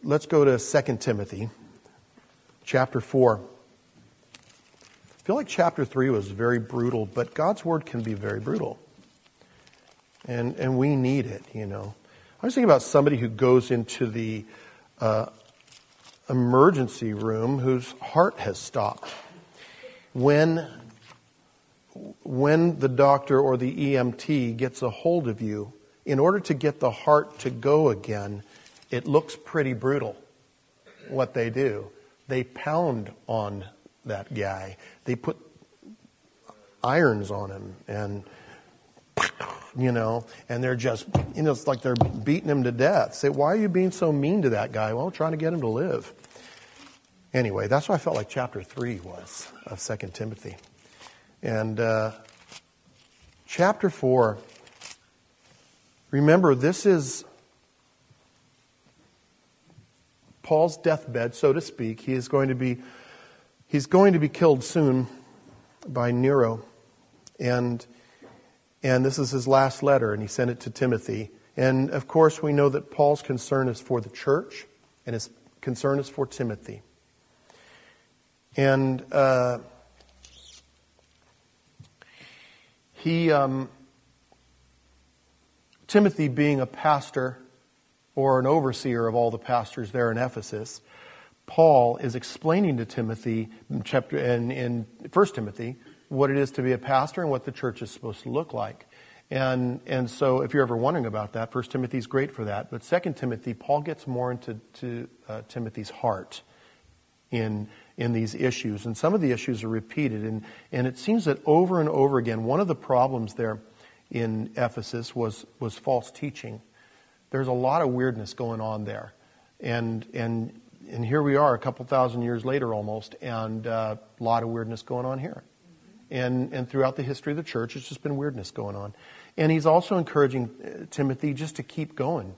let's go to 2 Timothy, chapter 4. I feel like chapter 3 was very brutal, but God's Word can be very brutal. And we need it, you know. I was thinking about somebody who goes into the emergency room whose heart has stopped. When the doctor or the EMT gets a hold of you, in order to get the heart to go again, it looks pretty brutal what they do. They pound on that guy. They put irons on him and, you know, and they're just, you know, it's like they're beating him to death. Say, why are you being so mean to that guy? Well, trying to get him to live. Anyway, that's what I felt like chapter 3 was of 2 Timothy. And chapter 4, remember, this is Paul's deathbed, so to speak. He's going to be killed soon by Nero. And this is his last letter, and he sent it to Timothy. And of course, we know that Paul's concern is for the church, and his concern is for Timothy. And Timothy, being a pastor or an overseer of all the pastors there in Ephesus, Paul is explaining to Timothy in 1 Timothy what it is to be a pastor and what the church is supposed to look like. And so if you're ever wondering about that, 1 Timothy is great for that. But 2 Timothy, Paul gets more into Timothy's heart in these issues. And some of the issues are repeated. And it seems that over and over again, one of the problems there in Ephesus was false teaching. There's a lot of weirdness going on there. And here we are a couple thousand years later almost, and a lot of weirdness going on here. And throughout the history of the church, it's just been weirdness going on. And he's also encouraging Timothy just to keep going.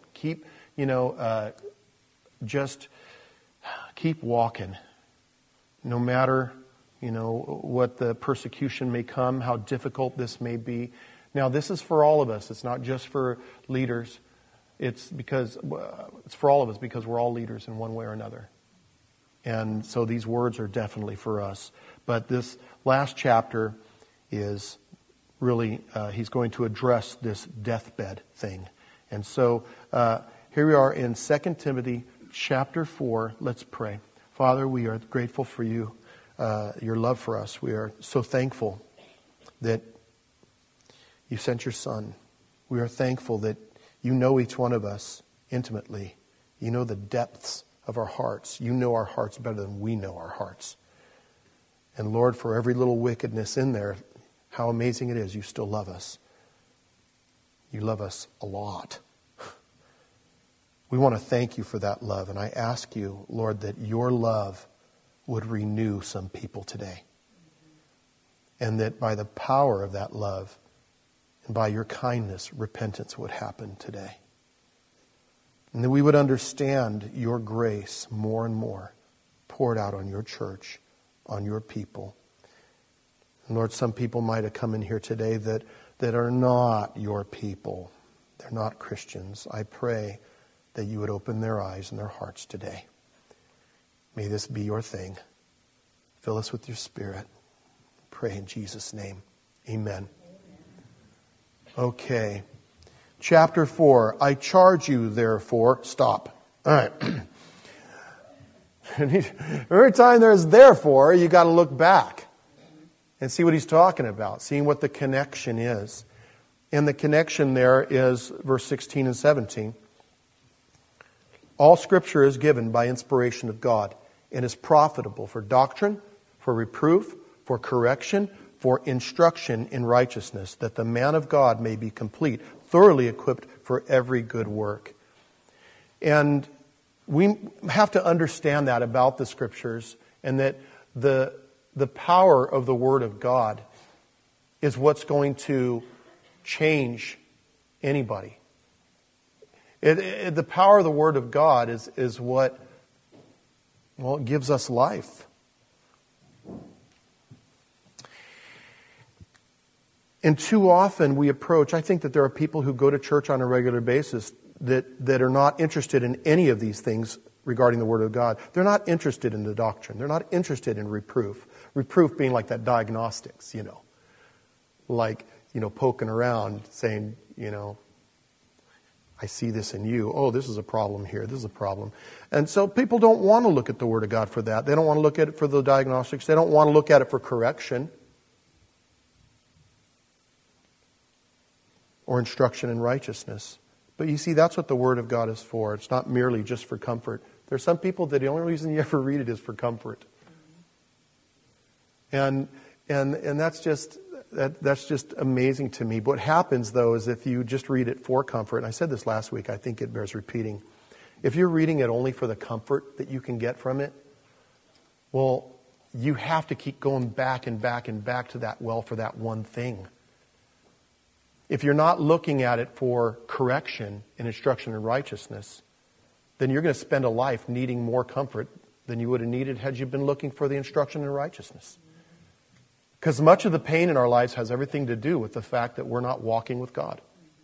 Just keep walking. No matter, what the persecution may come, how difficult this may be. Now, this is for all of us. It's not just for leaders. It's for all of us because we're all leaders in one way or another. And so these words are definitely for us. But this last chapter is really, he's going to address this deathbed thing. And so here we are in 2 Timothy chapter 4. Let's pray. Father, we are grateful for you, your love for us. We are so thankful that you sent your Son. We are thankful that you know each one of us intimately. You know the depths of our hearts. You know our hearts better than we know our hearts. And Lord, for every little wickedness in there, how amazing it is you still love us. You love us a lot. We want to thank you for that love. And I ask you, Lord, that your love would renew some people today. And that by the power of that love and by your kindness, repentance would happen today. And that we would understand your grace more and more poured out on your church, on your people. And Lord, some people might have come in here today that are not your people. They're not Christians. I pray that you would open their eyes and their hearts today. May this be your thing. Fill us with your Spirit. Pray in Jesus' name. Amen. Okay. Chapter 4. I charge you, therefore. Stop. All right. Every time there's therefore, you got to look back and see what he's talking about, seeing what the connection is. And the connection there is verse 16 and 17. All Scripture is given by inspiration of God and is profitable for doctrine, for reproof, for correction, for instruction in righteousness, that the man of God may be complete, thoroughly equipped for every good work. And we have to understand that about the Scriptures, and that the power of the Word of God is what's going to change anybody. The power of the Word of God is what, it gives us life. And too often I think that there are people who go to church on a regular basis that are not interested in any of these things regarding the Word of God, they're not interested in the doctrine. They're not interested in reproof. Reproof being like that diagnostics, like, poking around saying, I see this in you. Oh, this is a problem here. This is a problem. And so people don't want to look at the Word of God for that. They don't want to look at it for the diagnostics. They don't want to look at it for correction or instruction in righteousness. But you see, that's what the Word of God is for. It's not merely just for comfort. There's some people that the only reason you ever read it is for comfort. And that's just amazing to me. But what happens, though, is if you just read it for comfort, and I said this last week, I think it bears repeating. If you're reading it only for the comfort that you can get from it, well, you have to keep going back and back and back to that well for that one thing. If you're not looking at it for correction and instruction in righteousness, then you're going to spend a life needing more comfort than you would have needed had you been looking for the instruction in righteousness. Because much of the pain in our lives has everything to do with the fact that we're not walking with God.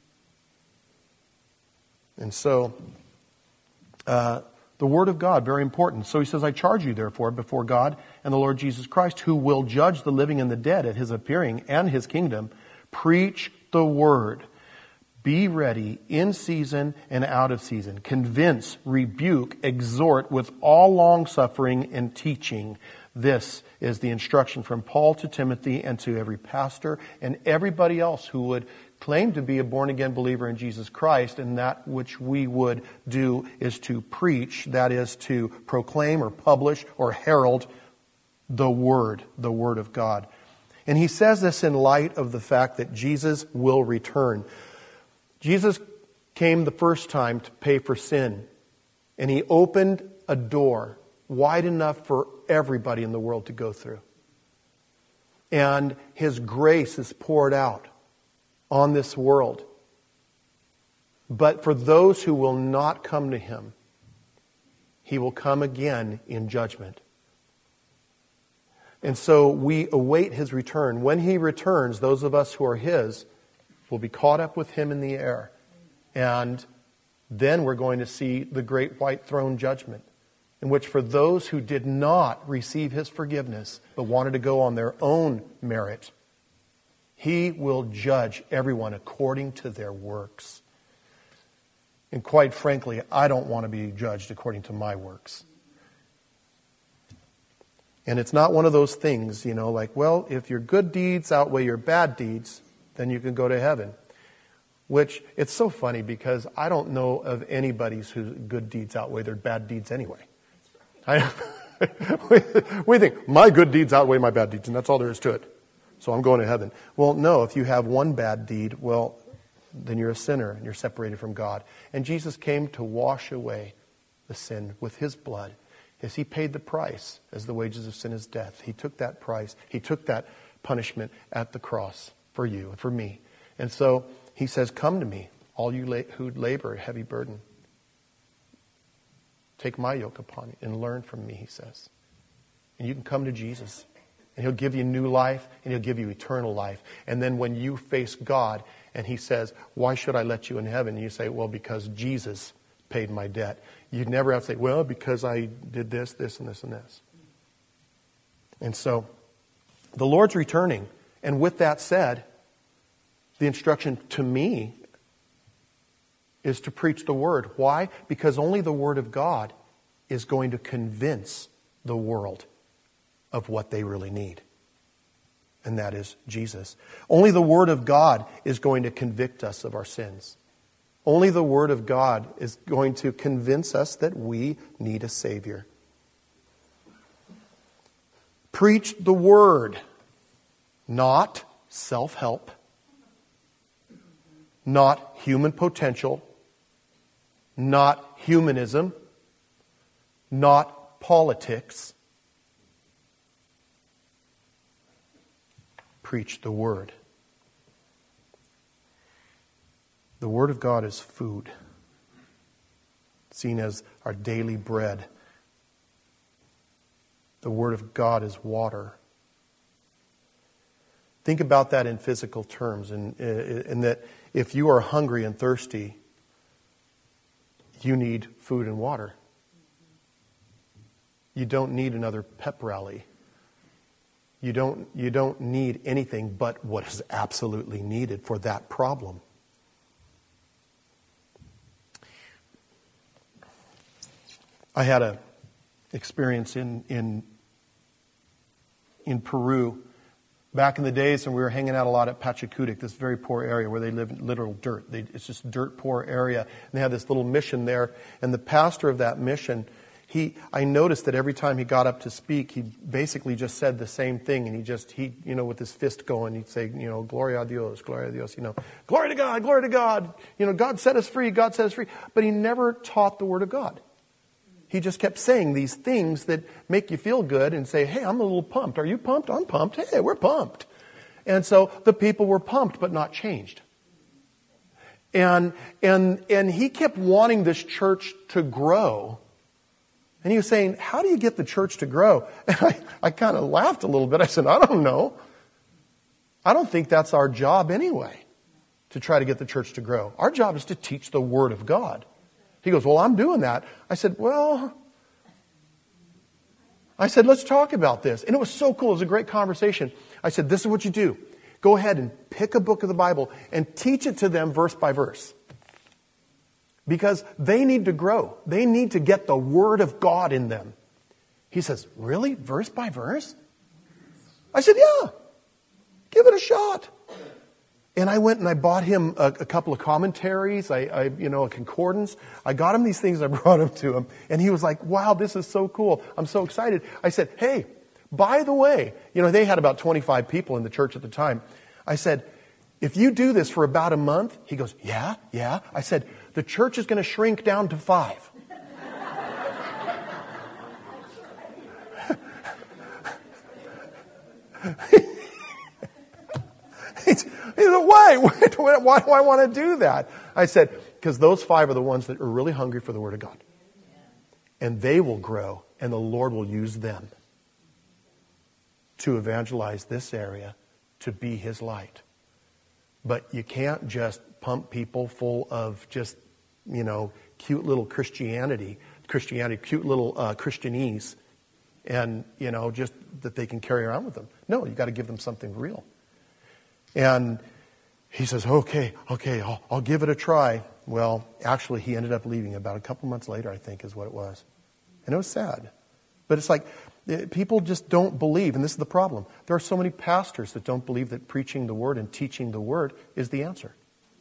And so, the Word of God, very important. So he says, I charge you, therefore, before God and the Lord Jesus Christ, who will judge the living and the dead at His appearing and His kingdom, preach the Word. Be ready in season and out of season. Convince, rebuke, exhort with all long-suffering and teaching. This is the instruction from Paul to Timothy and to every pastor and everybody else who would claim to be a born-again believer in Jesus Christ. And that which we would do is to preach, that is to proclaim or publish or herald the Word of God. And he says this in light of the fact that Jesus will return. Jesus came the first time to pay for sin, and He opened a door wide enough for everybody in the world to go through. And His grace is poured out on this world. But for those who will not come to Him, He will come again in judgment. And so we await His return. When He returns, those of us who are His will be caught up with Him in the air. And then we're going to see the great white throne judgment, in which for those who did not receive His forgiveness, but wanted to go on their own merit, He will judge everyone according to their works. And quite frankly, I don't want to be judged according to my works. And it's not one of those things, like, well, if your good deeds outweigh your bad deeds, then you can go to heaven. Which, it's so funny because I don't know of anybody whose good deeds outweigh their bad deeds anyway. We think, my good deeds outweigh my bad deeds, and that's all there is to it. So I'm going to heaven. Well, no, if you have one bad deed, well, then you're a sinner and you're separated from God. And Jesus came to wash away the sin with His blood. As He paid the price, as the wages of sin is death. He took that price. He took that punishment at the cross for you and for me. And so He says, come to me, all you who labor, heavy burden. Take my yoke upon you and learn from me, He says. And you can come to Jesus. And He'll give you new life and He'll give you eternal life. And then when you face God and He says, why should I let you in heaven? And you say, well, because Jesus paid my debt. You'd never have to say, well, because I did this, this, and this, and this. And so the Lord's returning. And with that said, the instruction to me is to preach the Word. Why? Because only the Word of God is going to convince the world of what they really need. And that is Jesus. Only the Word of God is going to convict us of our sins. Only the Word of God is going to convince us that we need a Savior. Preach the Word, not self-help, not human potential, not humanism, not politics. Preach the Word. The Word of God is food, seen as our daily bread. The Word of God is water. Think about that in physical terms, and that if you are hungry and thirsty, you need food and water. You don't need another pep rally. You don't need anything but what is absolutely needed for that problem. I had an experience in Peru back in the days when we were hanging out a lot at Pachacutic, this very poor area where they live in literal dirt. It's just a dirt poor area. And they had this little mission there. And the pastor of that mission, I noticed that every time he got up to speak, he basically just said the same thing. And he with his fist going, he'd say, Gloria a Dios, Gloria a Dios, glory to God, glory to God. God set us free, God set us free. But he never taught the Word of God. He just kept saying these things that make you feel good and say, hey, I'm a little pumped. Are you pumped? I'm pumped. Hey, we're pumped. And so the people were pumped but not changed. And he kept wanting this church to grow. And he was saying, how do you get the church to grow? And I kind of laughed a little bit. I said, I don't know. I don't think that's our job anyway, to try to get the church to grow. Our job is to teach the Word of God. He goes, well, I'm doing that. I said, let's talk about this. And it was so cool. It was a great conversation. I said, this is what you do. Go ahead and pick a book of the Bible and teach it to them verse by verse. Because they need to grow. They need to get the Word of God in them. He says, really? Verse by verse? I said, yeah. Give it a shot. And I went and I bought him a couple of commentaries, a concordance. I got him these things, I brought them to him. And he was like, wow, this is so cool. I'm so excited. I said, hey, by the way, they had about 25 people in the church at the time. I said, if you do this for about a month, he goes, yeah. I said, the church is going to shrink down to 5. Why do I want to do that? I said, because those 5 are the ones that are really hungry for the Word of God. And they will grow, and the Lord will use them to evangelize this area, to be His light. But you can't just pump people full of just, cute little Christianity, cute little Christianese, and, just that they can carry around with them. No, you got to give them something real. And he says, okay, I'll give it a try. Well, actually, he ended up leaving about a couple months later, I think, is what it was. And it was sad. But it's like, people just don't believe, and this is the problem. There are so many pastors that don't believe that preaching the Word and teaching the Word is the answer.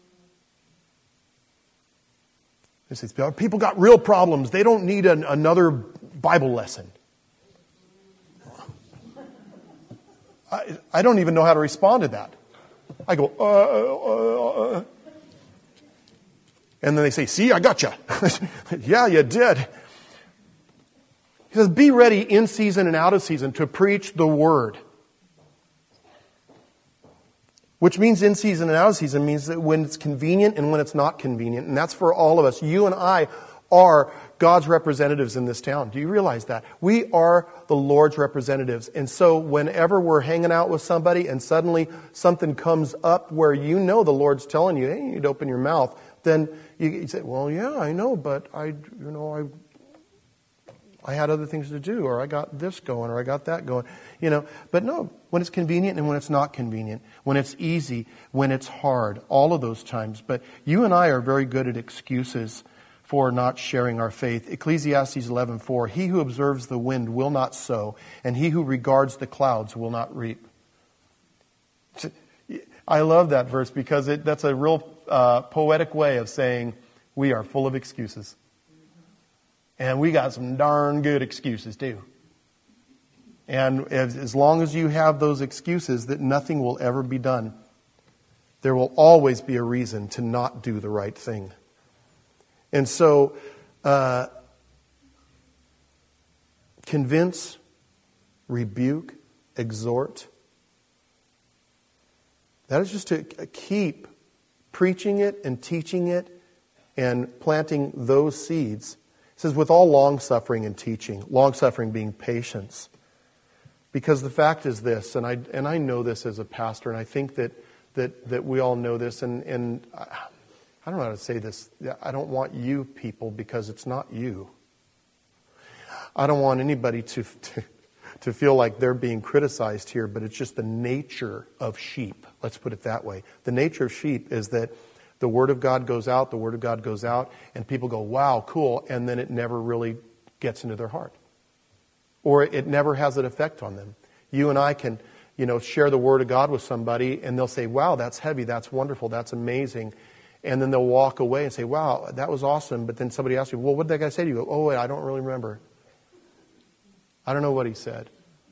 People got real problems. They don't need another Bible lesson. I don't even know how to respond to that. I go, And then they say, see, I got you. Yeah, you did. He says, be ready in season and out of season to preach the Word. Which means in season and out of season means that when it's convenient and when it's not convenient. And that's for all of us. You and I are God's representatives in this town. Do you realize that? We are the Lord's representatives. And so whenever we're hanging out with somebody and suddenly something comes up where the Lord's telling you, hey, you need to open your mouth, then you say, well, yeah, I know, but I had other things to do, or I got this going, or I got that going, But no, when it's convenient and when it's not convenient, when it's easy, when it's hard, all of those times. But you and I are very good at excuses for not sharing our faith. Ecclesiastes 11:4, he who observes the wind will not sow, and he who regards the clouds will not reap. I love that verse because that's a real poetic way of saying we are full of excuses. And we got some darn good excuses too. And as long as you have those excuses that nothing will ever be done, there will always be a reason to not do the right thing. And so, convince, rebuke, exhort. That is just to keep preaching it and teaching it and planting those seeds. It says, with all long-suffering and teaching, long-suffering being patience. Because the fact is this, and I know this as a pastor, and I think that we all know this, and I don't know how to say this. I don't want you people because it's not you. I don't want anybody to feel like they're being criticized here, but it's just the nature of sheep. Let's put it that way. The nature of sheep is that the Word of God goes out, and people go, wow, cool, and then it never really gets into their heart. Or it never has an effect on them. You and I can, share the Word of God with somebody, and they'll say, wow, that's heavy, that's wonderful, that's amazing. And then they'll walk away and say, wow, that was awesome. But then somebody asks you, well, what did that guy say to you? You go, oh, wait, I don't really remember. I don't know what he said.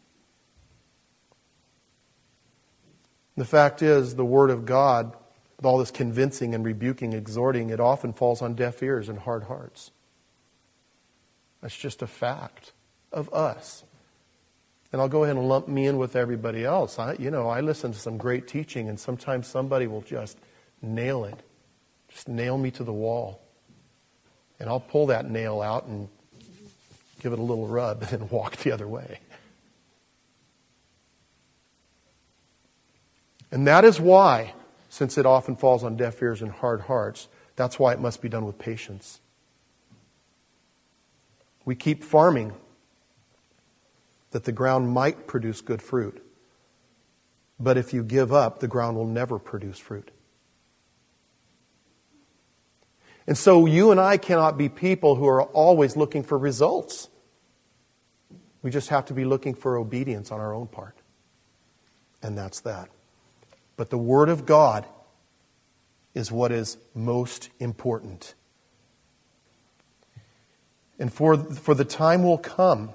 The fact is, the Word of God, with all this convincing and rebuking, exhorting, it often falls on deaf ears and hard hearts. That's just a fact of us. And I'll go ahead and lump me in with everybody else. I listen to some great teaching, and sometimes somebody will just nail it. Just nail me to the wall. And I'll pull that nail out and give it a little rub and then walk the other way. And that is why, since it often falls on deaf ears and hard hearts, that's why it must be done with patience. We keep farming that the ground might produce good fruit. But if you give up, the ground will never produce fruit. And so you and I cannot be people who are always looking for results. We just have to be looking for obedience on our own part. And that's that. But the Word of God is what is most important. And for the time will come,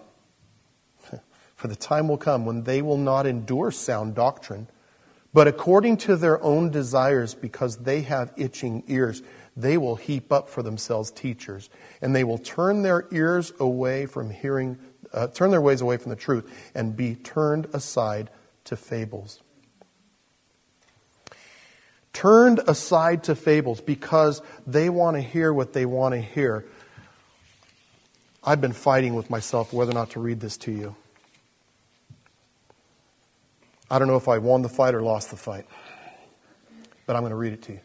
when they will not endure sound doctrine, but according to their own desires, because they have itching ears, they will heap up for themselves teachers, and they will turn their ears away from turn their ways away from the truth, and be turned aside to fables. Turned aside to fables because they want to hear what they want to hear. I've been fighting with myself whether or not to read this to you. I don't know if I won the fight or lost the fight, but I'm going to read it to you.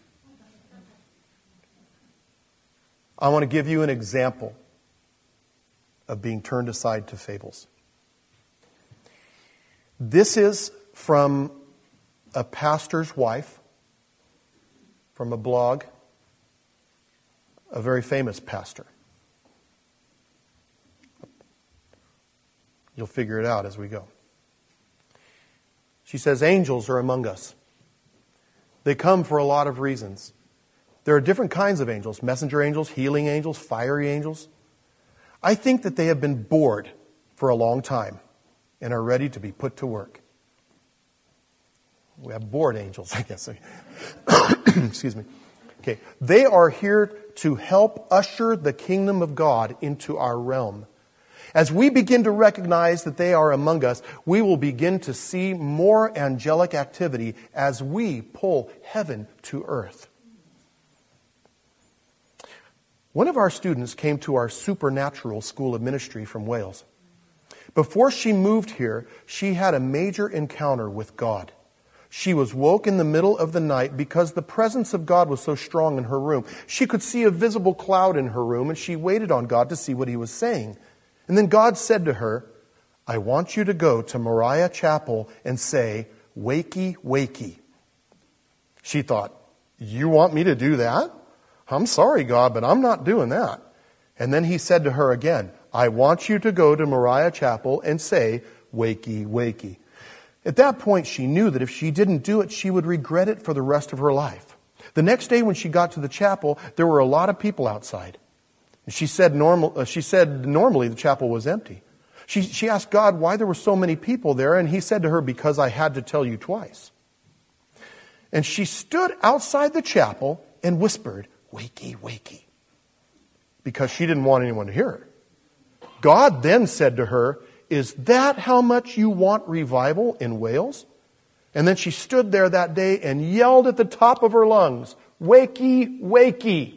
I want to give you an example of being turned aside to fables. This is from a pastor's wife, from a blog, a very famous pastor. You'll figure it out as we go. She says, angels are among us. They come for a lot of reasons. There are different kinds of angels, messenger angels, healing angels, fiery angels. I think that they have been bored for a long time and are ready to be put to work. We have bored angels, I guess. Excuse me. Okay, they are here to help usher the kingdom of God into our realm. As we begin to recognize that they are among us, we will begin to see more angelic activity as we pull heaven to earth. One of our students came to our supernatural school of ministry from Wales. Before she moved here, she had a major encounter with God. She was woke in the middle of the night because the presence of God was so strong in her room. She could see a visible cloud in her room, and she waited on God to see what He was saying. And then God said to her, I want you to go to Moriah Chapel and say, wakey, wakey. She thought, you want me to do that? I'm sorry, God, but I'm not doing that. And then He said to her again, I want you to go to Moriah Chapel and say, wakey, wakey. At that point, she knew that if she didn't do it, she would regret it for the rest of her life. The next day when she got to the chapel, there were a lot of people outside. She said normally the chapel was empty. She asked God why there were so many people there, and He said to her, because I had to tell you twice. And she stood outside the chapel and whispered, wakey, wakey, because she didn't want anyone to hear her. God then said to her, is that how much you want revival in Wales? And then she stood there that day and yelled at the top of her lungs, wakey, wakey.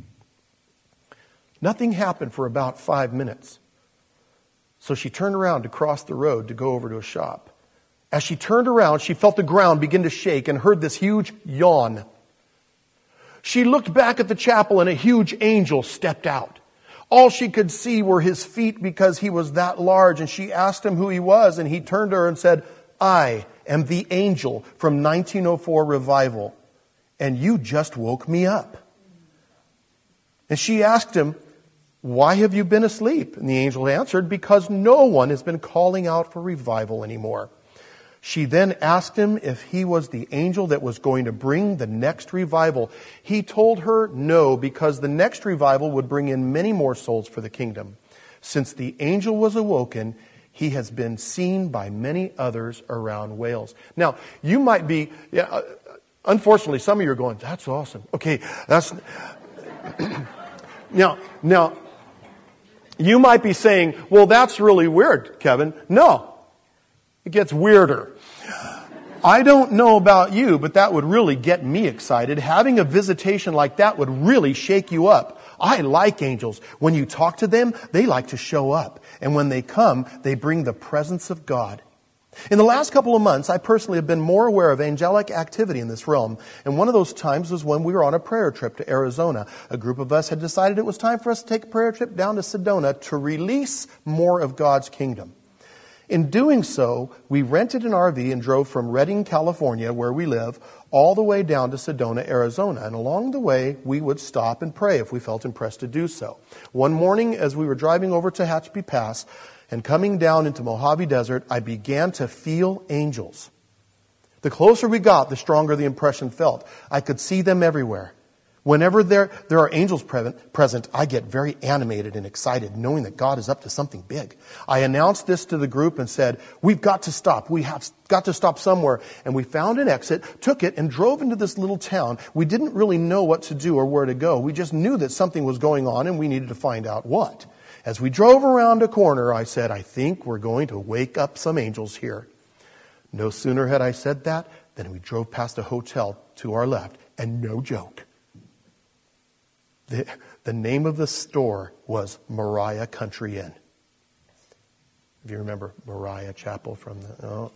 Nothing happened for about 5 minutes. So she turned around to cross the road to go over to a shop. As she turned around, she felt the ground begin to shake and heard this huge yawn. She looked back at the chapel and a huge angel stepped out. All she could see were his feet because he was that large. And she asked him who he was, and he turned to her and said, I am the angel from 1904 revival, and you just woke me up. And she asked him, why have you been asleep? And the angel answered, because no one has been calling out for revival anymore. She then asked him if he was the angel that was going to bring the next revival. He told her no, because the next revival would bring in many more souls for the kingdom. Since the angel was awoken, he has been seen by many others around Wales. Now, you might be, unfortunately, some of you are going, that's awesome. Okay, that's... Now, you might be saying, well, that's really weird, Kevin. No. It gets weirder. I don't know about you, but that would really get me excited. Having a visitation like that would really shake you up. I like angels. When you talk to them, they like to show up. And when they come, they bring the presence of God. In the last couple of months, I personally have been more aware of angelic activity in this realm. And one of those times was when we were on a prayer trip to Arizona. A group of us had decided it was time for us to take a prayer trip down to Sedona to release more of God's kingdom. In doing so, we rented an RV and drove from Redding, California, where we live, all the way down to Sedona, Arizona. And along the way, we would stop and pray if we felt impressed to do so. One morning, as we were driving over to Tehachapi Pass and coming down into Mojave Desert, I began to feel angels. The closer we got, the stronger the impression felt. I could see them everywhere. Whenever there are angels present, I get very animated and excited, knowing that God is up to something big. I announced this to the group and said, we've got to stop. We have got to stop somewhere. And we found an exit, took it, and drove into this little town. We didn't really know what to do or where to go. We just knew that something was going on, and we needed to find out what. As we drove around a corner, I said, I think we're going to wake up some angels here. No sooner had I said that than we drove past a hotel to our left, and no joke. The name of the store was Moriah Country Inn. If you remember Moriah Chapel from the... Oh.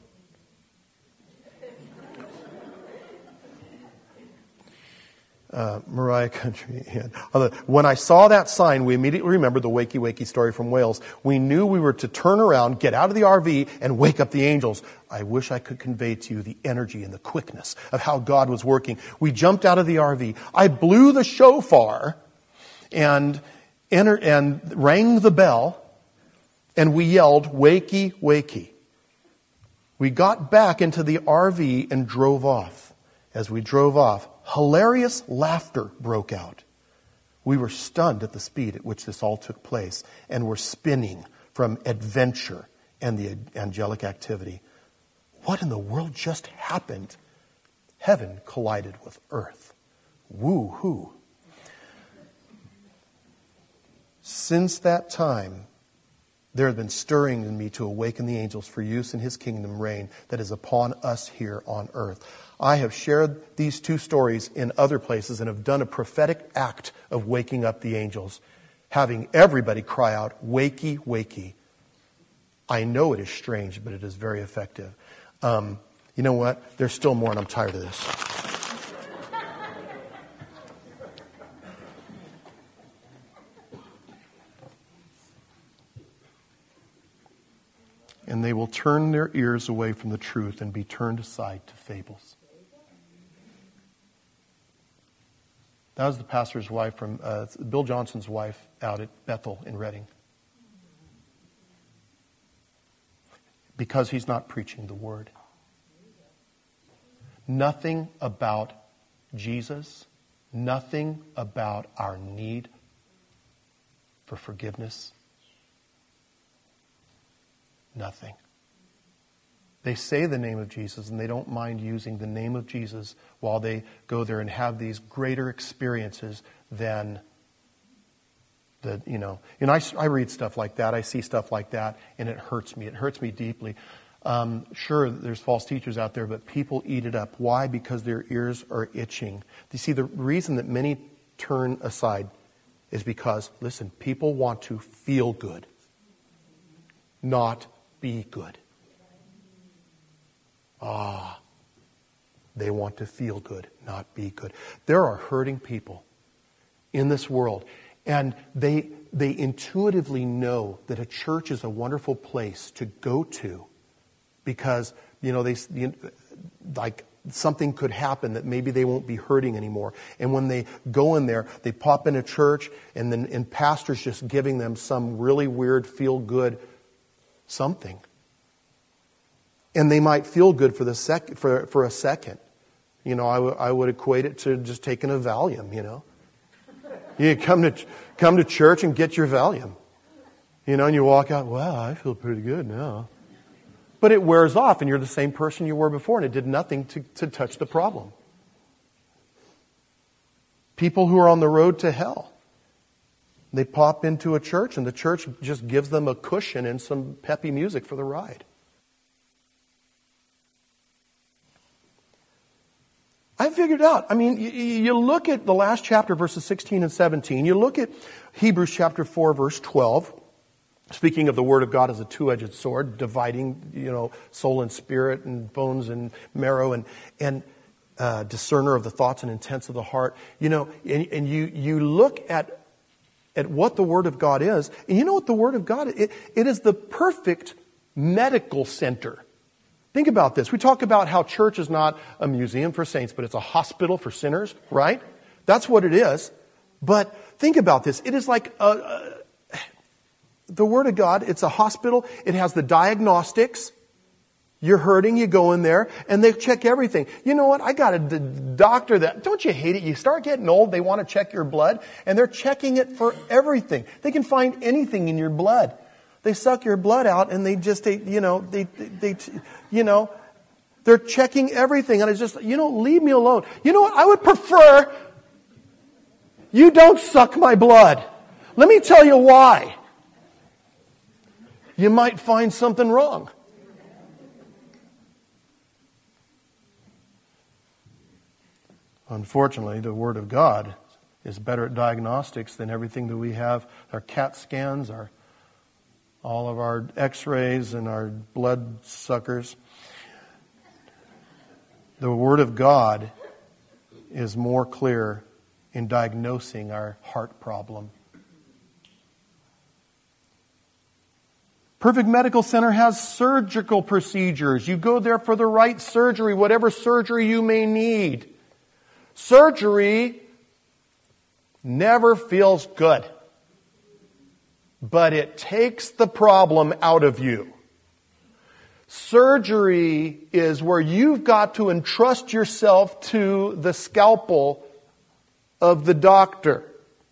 Moriah Country Inn. When I saw that sign, we immediately remembered the wakey wakey story from Wales. We knew we were to turn around, get out of the RV, and wake up the angels. I wish I could convey to you the energy and the quickness of how God was working. We jumped out of the RV. I blew the shofar and rang the bell, and we yelled, wakey, wakey. We got back into the RV and drove off. As we drove off, hilarious laughter broke out. We were stunned at the speed at which this all took place, and were spinning from adventure and the angelic activity. What in the world just happened? Heaven collided with earth. Woo-hoo. Since that time, there has been stirring in me to awaken the angels for use in His kingdom reign that is upon us here on earth. I have shared these two stories in other places and have done a prophetic act of waking up the angels, having everybody cry out, wakey, wakey. I know it is strange, but it is very effective. You know what? There's still more, and I'm tired of this. And they will turn their ears away from the truth and be turned aside to fables. That was the pastor's wife from Bill Johnson's wife out at Bethel in Redding. Because he's not preaching the word. Nothing about Jesus, nothing about our need for forgiveness. Nothing. They say the name of Jesus, and they don't mind using the name of Jesus while they go there and have these greater experiences than I read stuff like that. I see stuff like that, and it hurts me. It hurts me deeply. Sure, there's false teachers out there, but people eat it up. Why? Because their ears are itching. You see, the reason that many turn aside is because, listen, people want to feel good, not be good. They want to feel good, not be good. There are hurting people in this world, And they intuitively know that a church is a wonderful place to go to because, like something could happen that maybe they won't be hurting anymore. And when they go in there, they pop in a church and pastor's just giving them some really weird, feel good something. And they might feel good for a second. I would equate it to just taking a Valium, You come to church and get your Valium. And you walk out, wow, I feel pretty good now. But it wears off and you're the same person you were before and it did nothing to touch the problem. People who are on the road to hell, they pop into a church and the church just gives them a cushion and some peppy music for the ride. I figured out. You look at the last chapter, verses 16 and 17. You look at Hebrews chapter 4, verse 12. Speaking of the Word of God as a two-edged sword, dividing, soul and spirit and bones and marrow and discerner of the thoughts and intents of the heart. And you look at what the Word of God is. And you know what the Word of God is? It is the perfect medical center. Think about this. We talk about how church is not a museum for saints, but it's a hospital for sinners, right? That's what it is. But think about this. It is like the Word of God. It's a hospital. It has the diagnostics. You're hurting, you go in there, and they check everything. You know what? I got a doctor that, don't you hate it? You start getting old, they want to check your blood, and they're checking it for everything. They can find anything in your blood. They suck your blood out and they're checking everything. And it's just, leave me alone. You know what? I would prefer you don't suck my blood. Let me tell you why. You might find something wrong. Unfortunately, the Word of God is better at diagnostics than everything that we have. Our CAT scans, all of our x-rays and our blood suckers. The Word of God is more clear in diagnosing our heart problem. Perfect Medical Center has surgical procedures. You go there for the right surgery, whatever surgery you may need. Surgery never feels good. But it takes the problem out of you. Surgery is where you've got to entrust yourself to the scalpel of the doctor.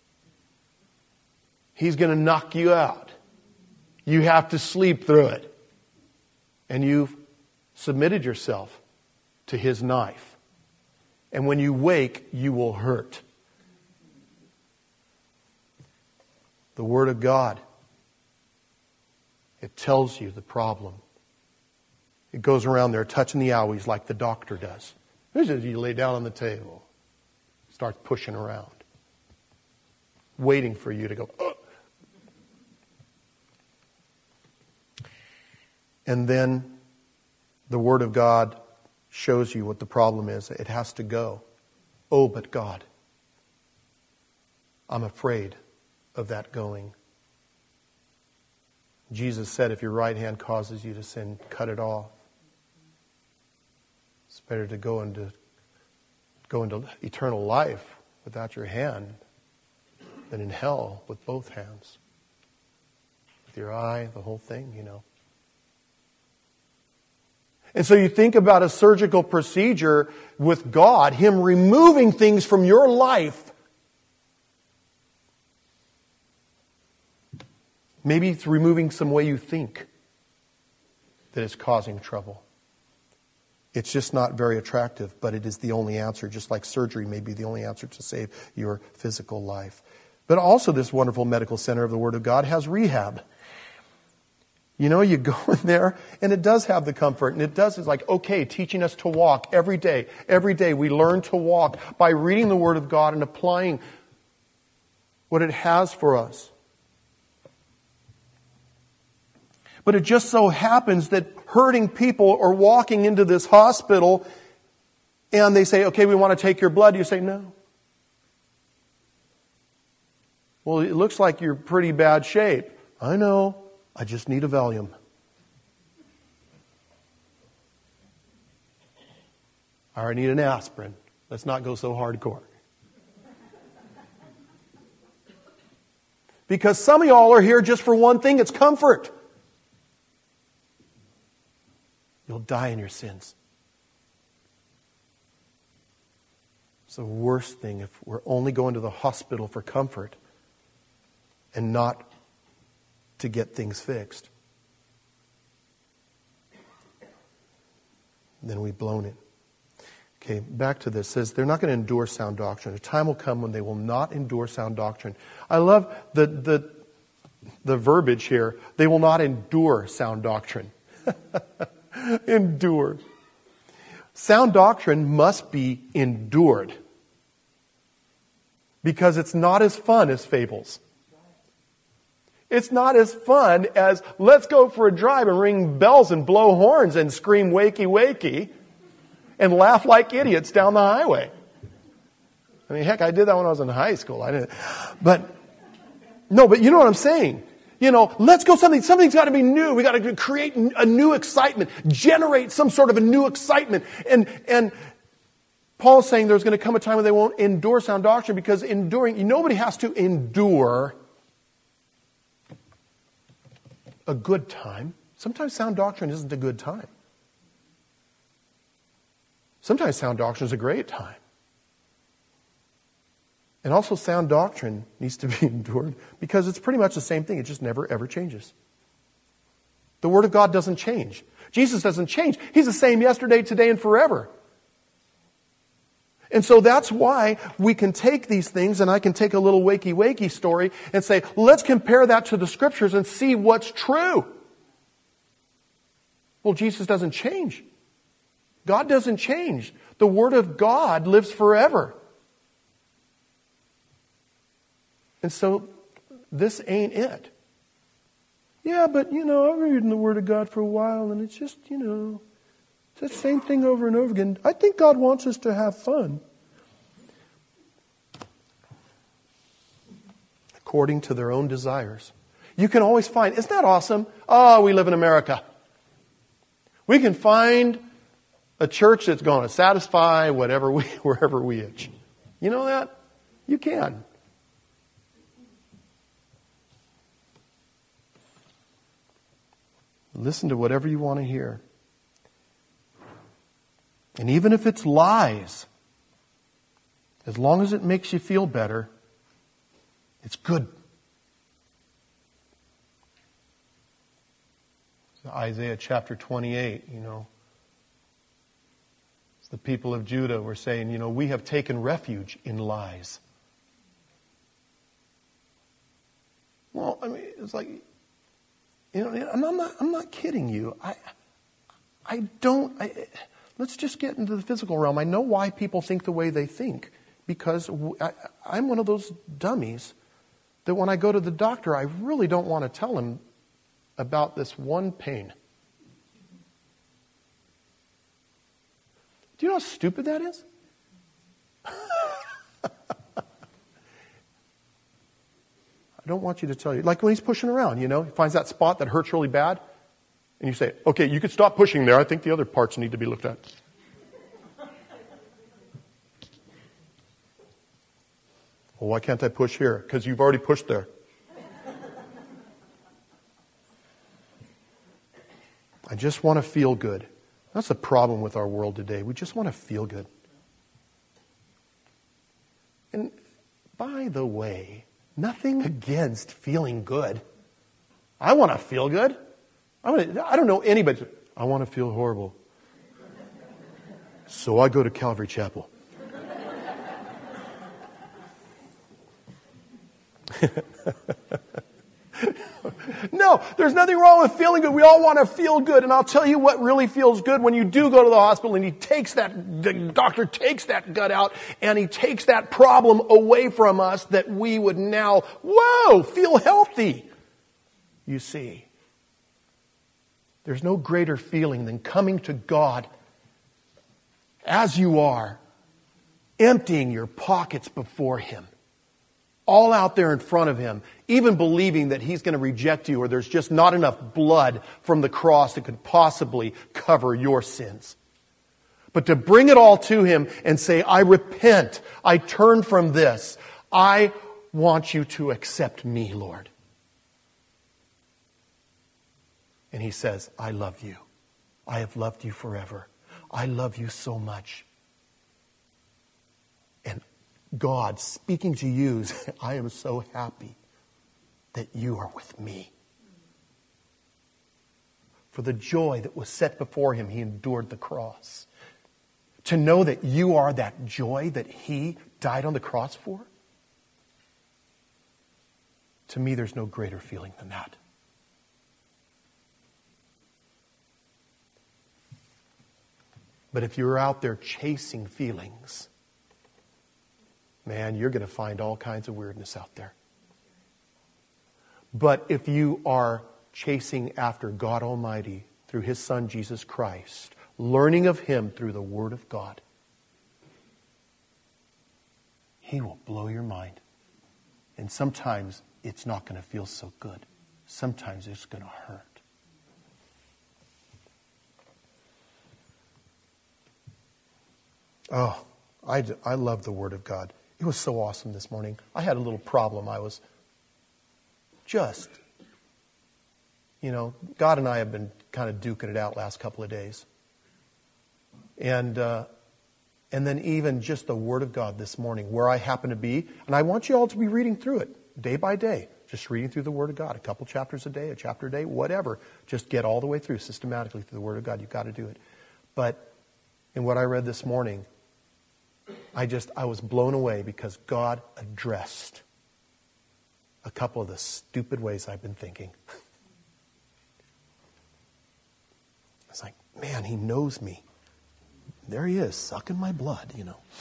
He's going to knock you out. You have to sleep through it. And you've submitted yourself to his knife. And when you wake, you will hurt. The Word of God, it tells you the problem. It goes around there touching the owies like the doctor does. This is you lay down on the table, starts pushing around, waiting for you to go, ugh. And then the Word of God shows you what the problem is. It has to go. Oh, but God, I'm afraid of that going. Jesus said, if your right hand causes you to sin, cut it off. It's better to go into eternal life without your hand than in hell with both hands. With your eye, the whole thing, And so you think about a surgical procedure with God, Him removing things from your life. Maybe it's removing some way you think that is causing trouble. It's just not very attractive, but it is the only answer, just like surgery may be the only answer to save your physical life. But also this wonderful medical center of the Word of God has rehab. You go in there and it does have the comfort, and it's like, okay, teaching us to walk every day. Every day we learn to walk by reading the Word of God and applying what it has for us. But it just so happens that hurting people are walking into this hospital and they say, okay, we want to take your blood. You say, no. Well, it looks like you're pretty bad shape. I know. I just need a Valium. I need an aspirin. Let's not go so hardcore. Because some of y'all are here just for one thing, it's comfort. You'll die in your sins. It's the worst thing if we're only going to the hospital for comfort and not to get things fixed. Then we've blown it. Okay, back to this. It says they're not going to endure sound doctrine. A time will come when they will not endure sound doctrine. I love the verbiage here. They will not endure sound doctrine. Endure. Sound doctrine must be endured. Because it's not as fun as fables. It's not as fun as let's go for a drive and ring bells and blow horns and scream wakey wakey and laugh like idiots down the highway. I mean, heck, I did that when I was in high school. But you know what I'm saying. You know, let's go something's got to be new. We got to create a new excitement, generate some sort of a new excitement. And Paul's saying there's going to come a time when they won't endure sound doctrine because nobody has to endure a good time. Sometimes sound doctrine isn't a good time. Sometimes sound doctrine is a great time. And also sound doctrine needs to be endured because it's pretty much the same thing. It just never, ever changes. The Word of God doesn't change. Jesus doesn't change. He's the same yesterday, today, and forever. And so that's why we can take these things, and I can take a little wakey-wakey story and say, let's compare that to the Scriptures and see what's true. Well, Jesus doesn't change. God doesn't change. The Word of God lives forever. And so this ain't it. Yeah, but, I've been reading the Word of God for a while, and it's just, it's the same thing over and over again. I think God wants us to have fun. According to their own desires. You can always find, isn't that awesome? Oh, we live in America. We can find a church that's going to satisfy wherever we itch. You know that? You can. Listen to whatever you want to hear. And even if it's lies, as long as it makes you feel better, it's good. Isaiah chapter 28, the people of Judah were saying, we have taken refuge in lies. Well, I mean, it's like, and I'm not kidding you. Let's just get into the physical realm. I know why people think the way they think. Because I'm one of those dummies that when I go to the doctor, I really don't want to tell him about this one pain. Do you know how stupid that is? I don't want you to tell you. Like when he's pushing around, he finds that spot that hurts really bad. And you say, okay, you could stop pushing there. I think the other parts need to be looked at. Well, why can't I push here? Because you've already pushed there. I just want to feel good. That's the problem with our world today. We just want to feel good. And by the way, nothing against feeling good. I want to feel good. I don't know anybody. I want to feel horrible. So I go to Calvary Chapel. No, there's nothing wrong with feeling good. We all want to feel good. And I'll tell you what really feels good when you do go to the hospital and the doctor takes that gut out and he takes that problem away from us that we would now, feel healthy. You see, there's no greater feeling than coming to God as you are, emptying your pockets before Him all out there in front of him, even believing that he's going to reject you or there's just not enough blood from the cross that could possibly cover your sins. But to bring it all to him and say, I repent, I turn from this, I want you to accept me, Lord. And he says, I love you. I have loved you forever. I love you so much. And God speaking to you, I am so happy that you are with me. For the joy that was set before him, he endured the cross. To know that you are that joy that he died on the cross for, to me, there's no greater feeling than that. But if you're out there chasing feelings, man, you're going to find all kinds of weirdness out there. But if you are chasing after God Almighty through His Son, Jesus Christ, learning of Him through the Word of God, He will blow your mind. And sometimes it's not going to feel so good. Sometimes it's going to hurt. Oh, I love the Word of God. It was so awesome this morning. I had a little problem. I was just, God and I have been kind of duking it out last couple of days. And then even just the Word of God this morning, where I happen to be, and I want you all to be reading through it day by day. Just reading through the Word of God, a couple chapters a day, a chapter a day, whatever. Just get all the way through systematically through the Word of God. You've got to do it. But in what I read this morning, I was blown away because God addressed a couple of the stupid ways I've been thinking. It's like, man, He knows me. There He is, sucking my blood,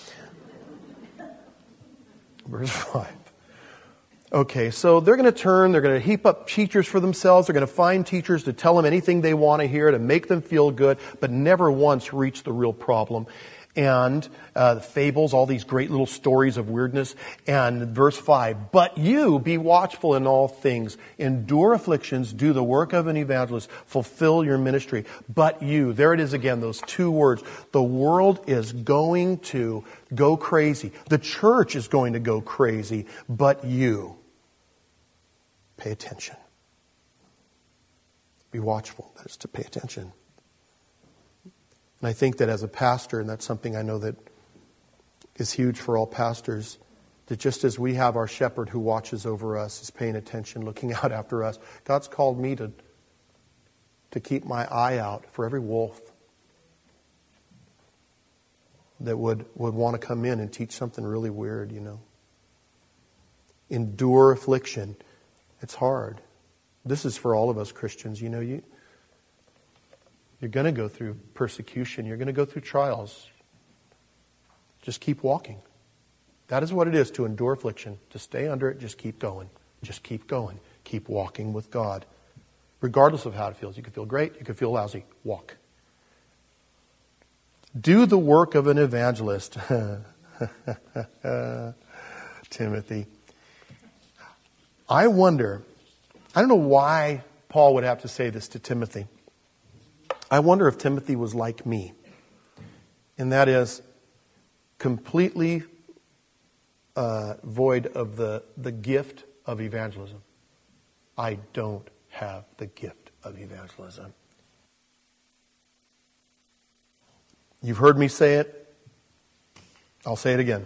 Verse 5. Okay, so they're going to heap up teachers for themselves. They're going to find teachers to tell them anything they want to hear, to make them feel good, but never once reach the real problem. And the fables, all these great little stories of weirdness. And verse 5, but you be watchful in all things, endure afflictions, do the work of an evangelist, fulfill your ministry. But you, there it is again, those two words. The world is going to go crazy. The church is going to go crazy. But you, pay attention. Be watchful. That is to pay attention. And I think that as a pastor, and that's something I know that is huge for all pastors, that just as we have our shepherd who watches over us, is paying attention, looking out after us, God's called me to keep my eye out for every wolf that would want to come in and teach something really weird, Endure affliction. It's hard. This is for all of us Christians, You're going to go through persecution. You're going to go through trials. Just keep walking. That is what it is to endure affliction. To stay under it, just keep going. Just keep going. Keep walking with God. Regardless of how it feels. You could feel great. You could feel lousy. Walk. Do the work of an evangelist. Timothy. I don't know why Paul would have to say this to Timothy. I wonder if Timothy was like me. And that is completely void of the gift of evangelism. I don't have the gift of evangelism. You've heard me say it. I'll say it again.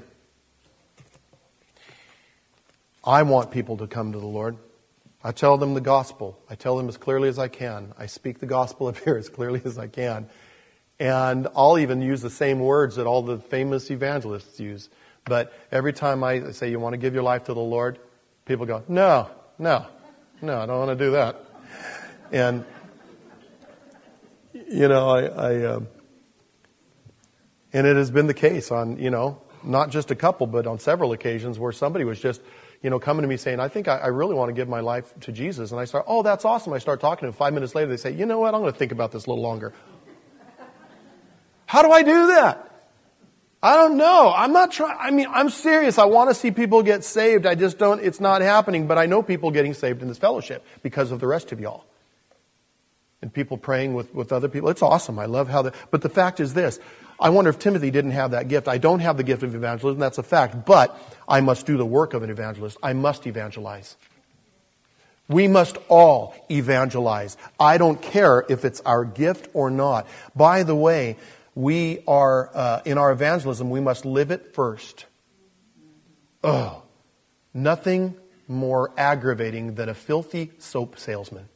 I want people to come to the Lord. I tell them the gospel. I tell them as clearly as I can. I speak the gospel up here as clearly as I can. And I'll even use the same words that all the famous evangelists use. But every time I say, you want to give your life to the Lord? People go, no, I don't want to do that. And, and it has been the case on, not just a couple, but on several occasions where somebody was just, coming to me saying, I think I really want to give my life to Jesus. And I start, oh, that's awesome. I start talking to them. 5 minutes later, they say, you know what? I'm going to think about this a little longer. How do I do that? I don't know. I'm not trying. I mean, I'm serious. I want to see people get saved. I just don't, it's not happening. But I know people getting saved in this fellowship because of the rest of y'all. And people praying with other people. It's awesome. I love how but the fact is this. I wonder if Timothy didn't have that gift. I don't have the gift of evangelism. That's a fact. But I must do the work of an evangelist. I must evangelize. We must all evangelize. I don't care if it's our gift or not. By the way, we are, in our evangelism, we must live it first. Oh, nothing more aggravating than a filthy soap salesman.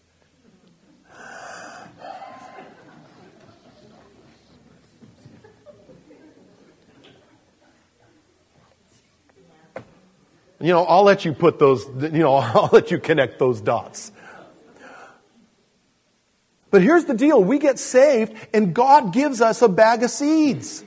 I'll let you put those, I'll let you connect those dots. But here's the deal. We get saved and God gives us a bag of seeds.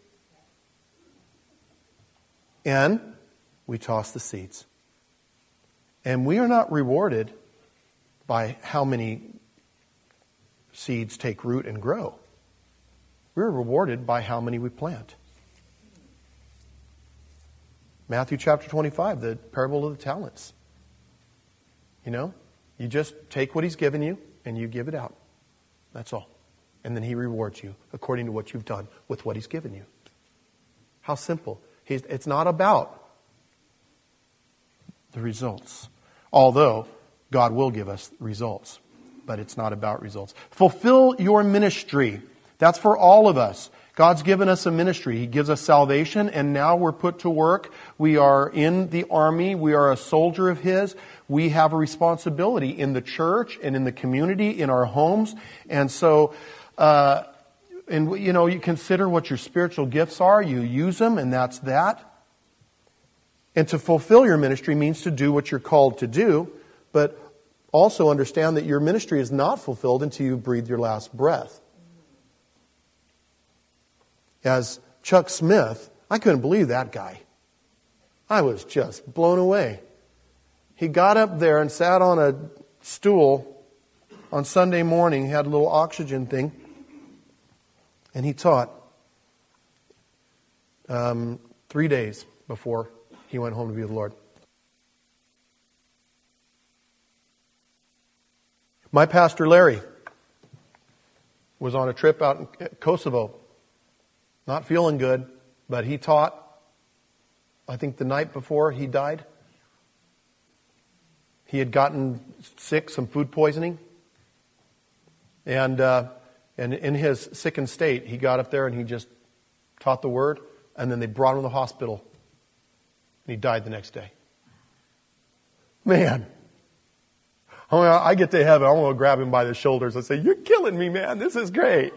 And we toss the seeds. And we are not rewarded by how many seeds take root and grow. We're rewarded by how many we plant. Matthew chapter 25, the parable of the talents. You just take what He's given you and you give it out. That's all. And then He rewards you according to what you've done with what He's given you. How simple. It's not about the results. Although God will give us results. But it's not about results. Fulfill your ministry. That's for all of us. God's given us a ministry. He gives us salvation, and now we're put to work. We are in the army. We are a soldier of His. We have a responsibility in the church and in the community, in our homes. And so, you consider what your spiritual gifts are. You use them, and that's that. And to fulfill your ministry means to do what you're called to do, but also understand that your ministry is not fulfilled until you breathe your last breath. As Chuck Smith, I couldn't believe that guy. I was just blown away. He got up there and sat on a stool on Sunday morning. He had a little oxygen thing. And he taught 3 days before he went home to be with the Lord. My pastor, Larry, was on a trip out in Kosovo. Not feeling good, but he taught, I think the night before he died. He had gotten sick, some food poisoning. And in his sickened state, he got up there and he just taught the word. And then they brought him to the hospital. And he died the next day. Man. I get to heaven, I'm going to grab him by the shoulders and say, "You're killing me, man. This is great."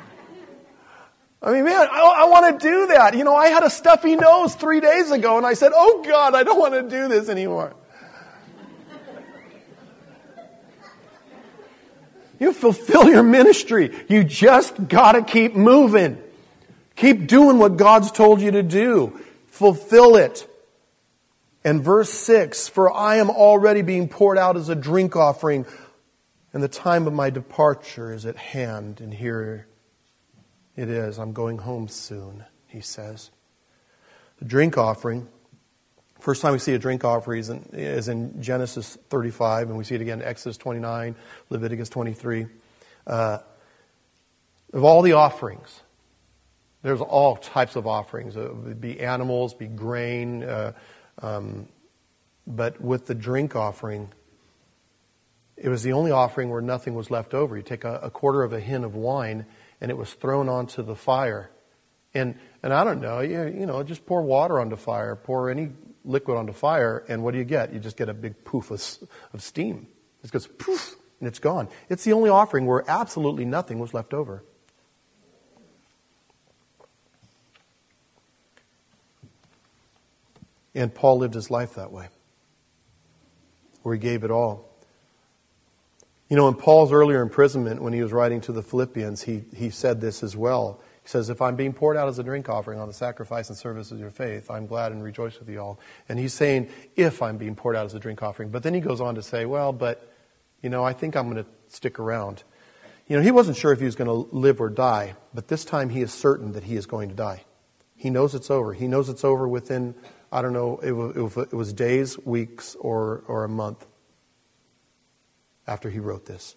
I mean, man, I want to do that. I had a stuffy nose 3 days ago, and I said, "Oh, God, I don't want to do this anymore." You fulfill your ministry. You just got to keep moving. Keep doing what God's told you to do. Fulfill it. And verse 6, "For I am already being poured out as a drink offering, and the time of my departure is at hand." And here it is. I'm going home soon, he says. The drink offering. First time we see a drink offering is in Genesis 35, and we see it again in Exodus 29, Leviticus 23. Of all the offerings, there's all types of offerings. It would be animals, be grain, but with the drink offering, it was the only offering where nothing was left over. You take a quarter of a hin of wine, and it was thrown onto the fire. And I don't know, just pour water onto fire, pour any liquid onto fire, and what do you get? You just get a big poof of steam. It goes poof, and it's gone. It's the only offering where absolutely nothing was left over. And Paul lived his life that way, where he gave it all. In Paul's earlier imprisonment, when he was writing to the Philippians, he said this as well. He says, "If I'm being poured out as a drink offering on the sacrifice and service of your faith, I'm glad and rejoice with you all." And he's saying, if I'm being poured out as a drink offering. But then he goes on to say, well, but, I think I'm going to stick around. He wasn't sure if he was going to live or die, but this time he is certain that he is going to die. He knows it's over. He knows it's over within, I don't know, it was days, weeks, or a month after he wrote this.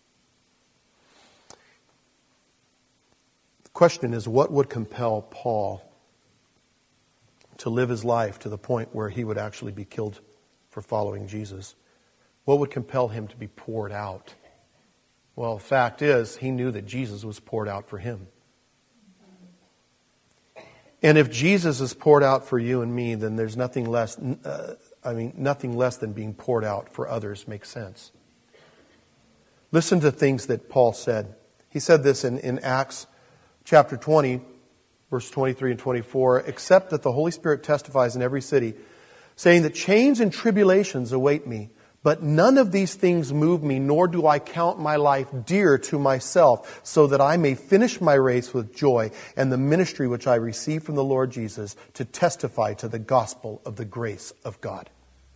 The question is, what would compel Paul to live his life to the point where he would actually be killed for following Jesus? What would compel him to be poured out? Well, the fact is, he knew that Jesus was poured out for him. And if Jesus is poured out for you and me, then there's nothing less, nothing less than being poured out for others makes sense. Listen to things that Paul said. He said this in Acts chapter 20, verse 23 and 24, "Except that the Holy Spirit testifies in every city, saying that chains and tribulations await me. But none of these things move me, nor do I count my life dear to myself, so that I may finish my race with joy and the ministry which I received from the Lord Jesus to testify to the gospel of the grace of God."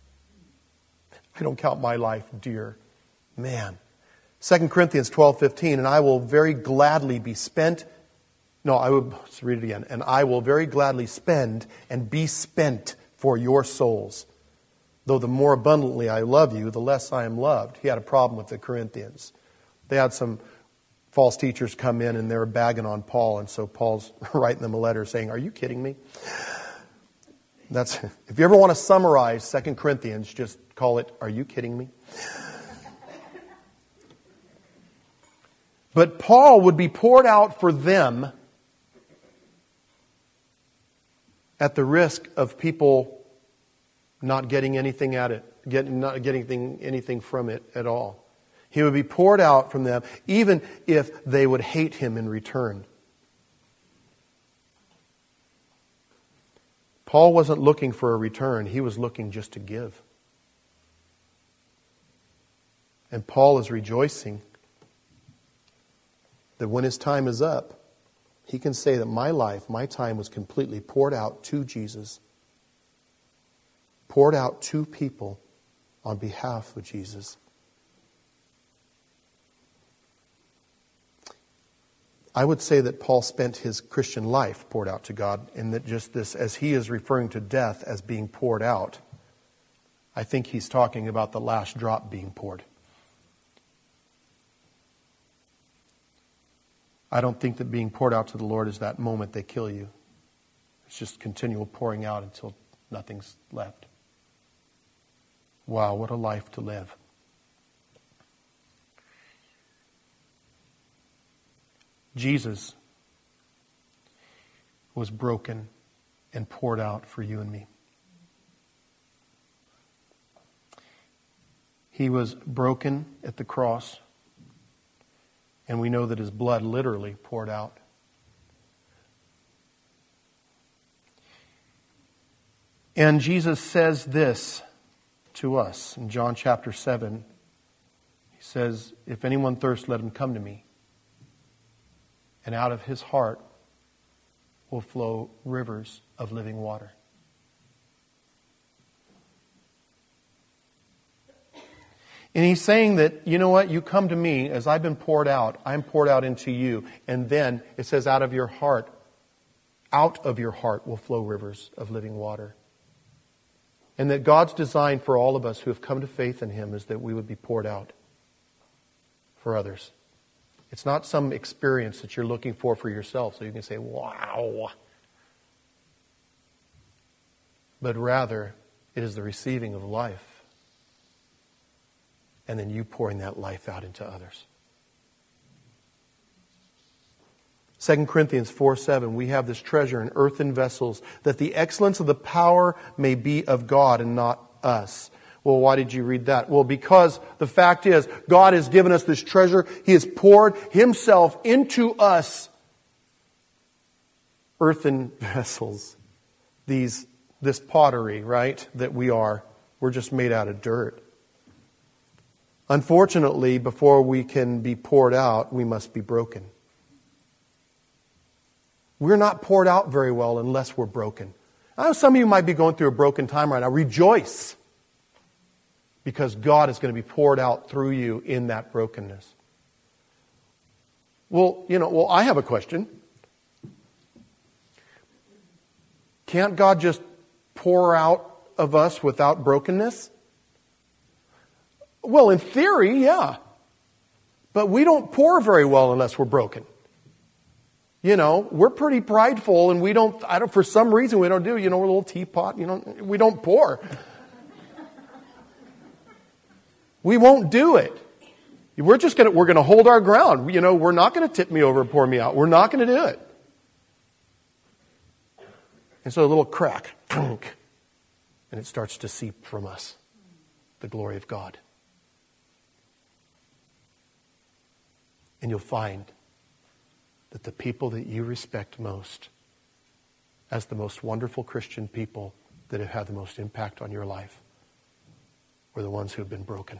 I don't count my life dear. Man. 2 Corinthians 12:15, "And I will very gladly be spent." No, let's read it again. "And I will very gladly spend and be spent for your souls. Though the more abundantly I love you, the less I am loved." He had a problem with the Corinthians. They had some false teachers come in and they were bagging on Paul. And so Paul's writing them a letter saying, "Are you kidding me?" If you ever want to summarize 2 Corinthians, just call it, "Are you kidding me?" But Paul would be poured out for them at the risk of people not getting anything at it, not getting anything from it at all. He would be poured out from them, even if they would hate him in return. Paul wasn't looking for a return. He was looking just to give. And Paul is rejoicing that when his time is up, he can say that my life, my time was completely poured out to Jesus. Poured out to people on behalf of Jesus. I would say that Paul spent his Christian life poured out to God, and that just this, as he is referring to death as being poured out, I think he's talking about the last drop being poured. I don't think that being poured out to the Lord is that moment they kill you. It's just continual pouring out until nothing's left. Wow, what a life to live. Jesus was broken and poured out for you and me. He was broken at the cross, and we know that his blood literally poured out. And Jesus says this to us in John chapter 7. He says, "If anyone thirsts, let him come to me. And out of his heart will flow rivers of living water." And he's saying that, you know what, you come to me as I've been poured out, I'm poured out into you. And then it says out of your heart will flow rivers of living water. And that God's design for all of us who have come to faith in him is that we would be poured out for others. It's not some experience that you're looking for yourself so you can say, wow. But rather, it is the receiving of life. And then you pouring that life out into others. 2 Corinthians 4:7, "We have this treasure in earthen vessels, that the excellence of the power may be of God and not us." Well, why did you read that? Well, because the fact is, God has given us this treasure. He has poured himself into us. Earthen vessels. This pottery, right, that we are. We're just made out of dirt. Unfortunately, before we can be poured out, we must be broken. We're not poured out very well unless we're broken. I know some of you might be going through a broken time right now. Rejoice. Because God is going to be poured out through you in that brokenness. Well, I have a question. Can't God just pour out of us without brokenness? Well, in theory, yeah. But we don't pour very well unless we're broken. You know, we're pretty prideful and for some reason we don't do, we're a little teapot, we don't pour. We won't do it. We're going to hold our ground. We're not going to tip me over and pour me out. We're not going to do it. And so a little crack, and it starts to seep from us, the glory of God. And you'll find that the people that you respect most as the most wonderful Christian people that have had the most impact on your life were the ones who have been broken.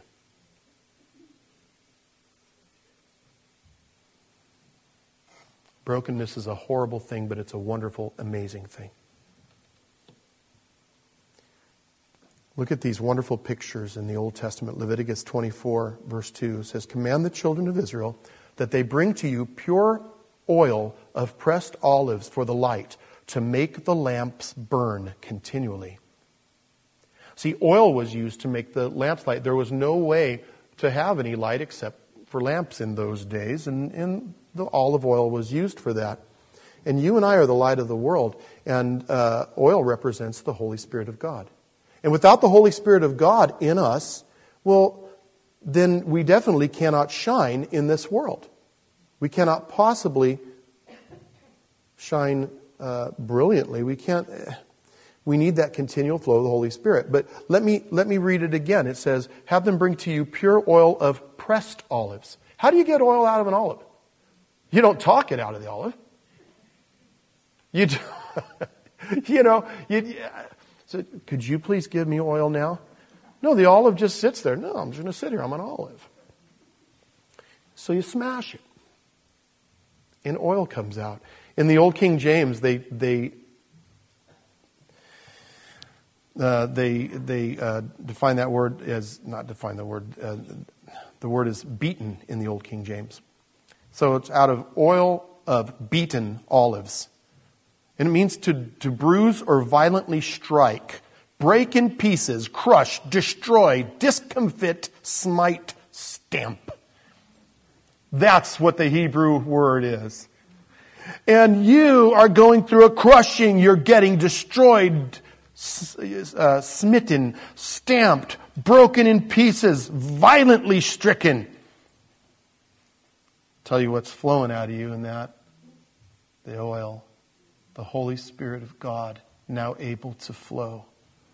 Brokenness is a horrible thing, but it's a wonderful, amazing thing. Look at these wonderful pictures in the Old Testament. Leviticus 24, verse 2 says, "Command the children of Israel that they bring to you pure oil of pressed olives for the light, to make the lamps burn continually." See, oil was used to make the lamps light. There was no way to have any light except for lamps in those days, and the olive oil was used for that. And you and I are the light of the world, and oil represents the Holy Spirit of God. And without the Holy Spirit of God in us, well, then we definitely cannot shine in this world. We cannot possibly shine brilliantly. We need that continual flow of the Holy Spirit. But let me read it again. It says, "Have them bring to you pure oil of pressed olives." How do you get oil out of an olive? You don't talk it out of the olive. You do, so could you please give me oil now? No, the olive just sits there. No, I'm just going to sit here. I'm an olive. So you smash it, and oil comes out. In the Old King James, they define that word as, not define the word, the word is beaten in the Old King James. So it's out of oil of beaten olives. And it means to bruise or violently strike, break in pieces, crush, destroy, discomfit, smite, stamp. That's what the Hebrew word is. And you are going through a crushing. You're getting destroyed, smitten, stamped, broken in pieces, violently stricken. Tell you what's flowing out of you in that. The oil, the Holy Spirit of God, now able to flow.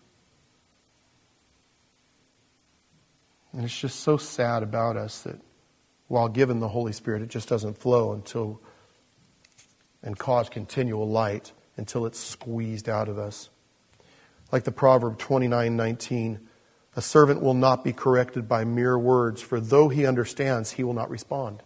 And it's just so sad about us that while given the Holy Spirit, it just doesn't flow and cause continual light until it's squeezed out of us. Like the proverb 29:19, "A servant will not be corrected by mere words, for though he understands, he will not respond."